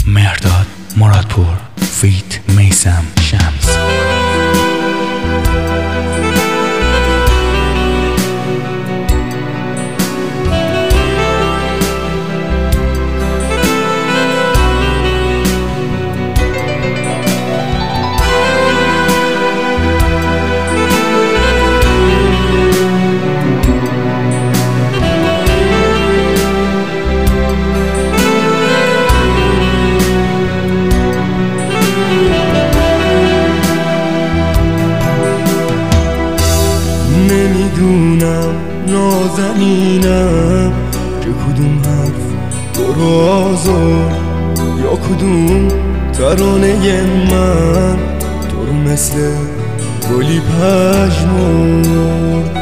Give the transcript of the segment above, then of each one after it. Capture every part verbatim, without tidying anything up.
مهرداد مرادپور فیت میثم شمس. نمیدونم نازنینم که کدوم حرف تو رو آزار یا کدوم ترانه من تو رو مثل گلی پژمرد.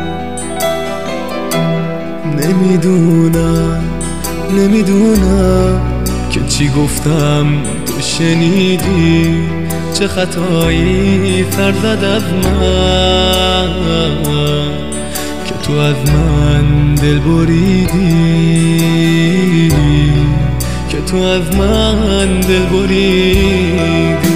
نمیدونم نمیدونم که چی گفتم تو شنیدی، چه خطایی سر زد از من که تو از من دل بریدی، که تو از من دل بریدی.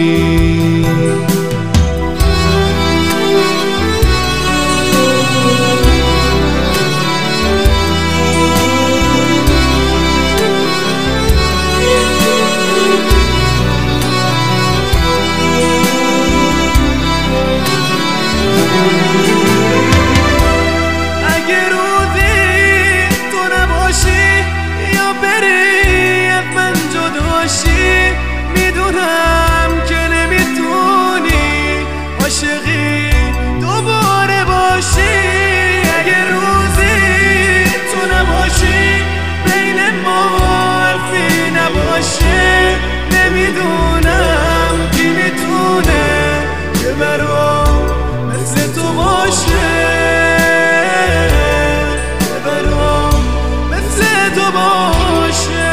میدونم که نمیتونی عاشقی دوباره باشی، اگه روزی تو نباشی بین ما حرفی نباشه. نمیدونم کی میتونه که برام مثل تو باشه، که برام مثل تو باشه.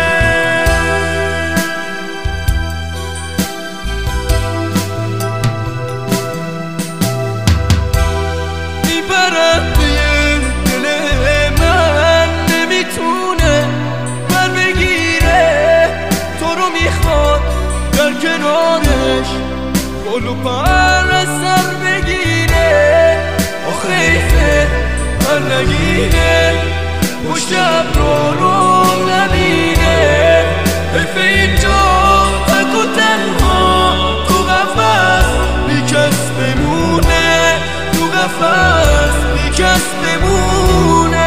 کنارش گل و پر سر بگیره، آخه ایفه پر نگیره، پشت ابرو رو نبینه. حیفه اینجا تک و تنها تو قفص بی کس بمونه، تو قفص بی کس بمونه.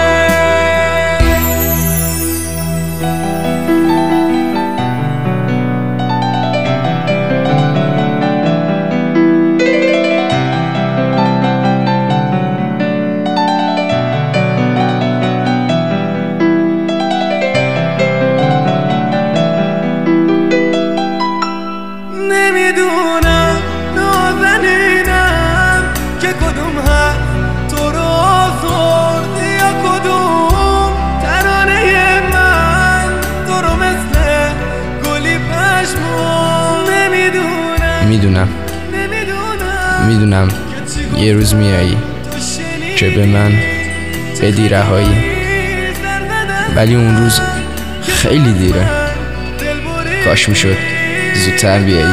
نمیدونم نازنینم که کدوم حرف تو رو آزرد یا کدوم ترانه من تو رو مثل گلی پژمرد. نمیدونم میدونم میدونم یه روز میایی که به من بدی رهایی، ولی اون روز خیلی دیره. کاش میشد زودتر بیایی،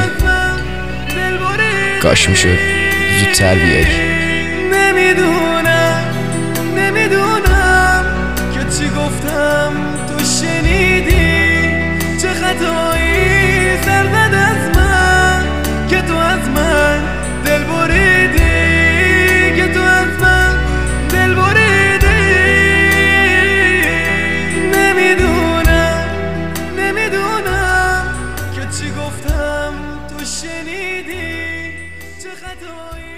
کاش میشد زودتر بیایی. نمیدونم نمیدونم که چی گفتم تو شنیدی، چه خطایی سر زد از من که تو از من دل بریدی، که تو از من دل بریدی. نمیدونم نمیدونم که چی گفتم تو شنیدی، چه خطایی